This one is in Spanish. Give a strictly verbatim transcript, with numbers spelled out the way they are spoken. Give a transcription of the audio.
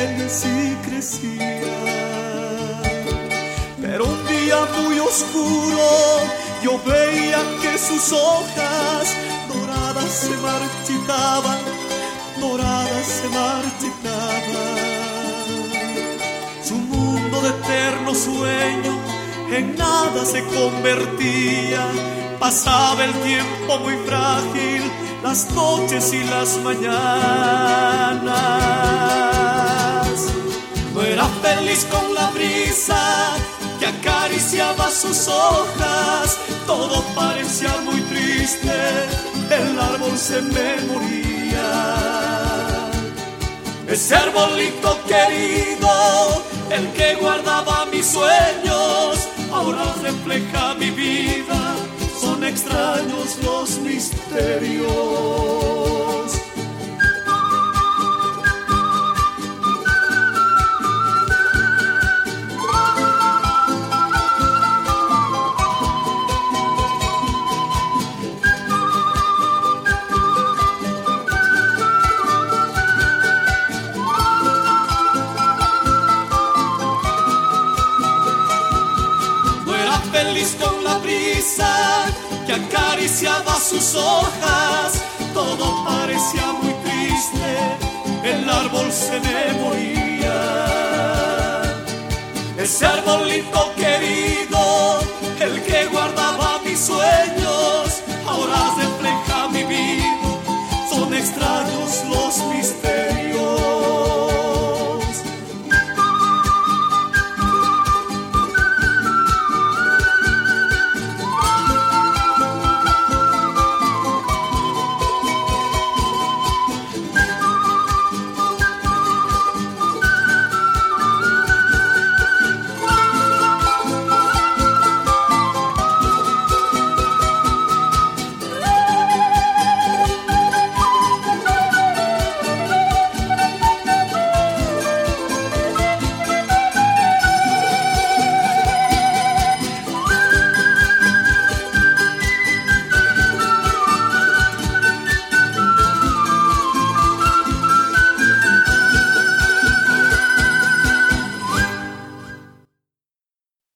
feliz y crecía. Pero un día muy oscuro yo veía que sus hojas doradas se marchitaban, doradas se marchitaban. Su mundo de eterno sueño en nada se convertía. Pasaba el tiempo muy frágil, las noches y las mañanas. No era feliz con la brisa que acariciaba sus hojas. Todo parecía muy triste, el árbol se me moría. Ese arbolito querido, el que guardaba mis sueños, ahora refleja mi vida. Son extraños los misterios. Feliz con la brisa que acariciaba sus hojas, todo parecía muy triste, el árbol se me moría. Ese arbolito querido, el que guardaba mis sueños, ahora refleja mi vida. Son extraños los misterios.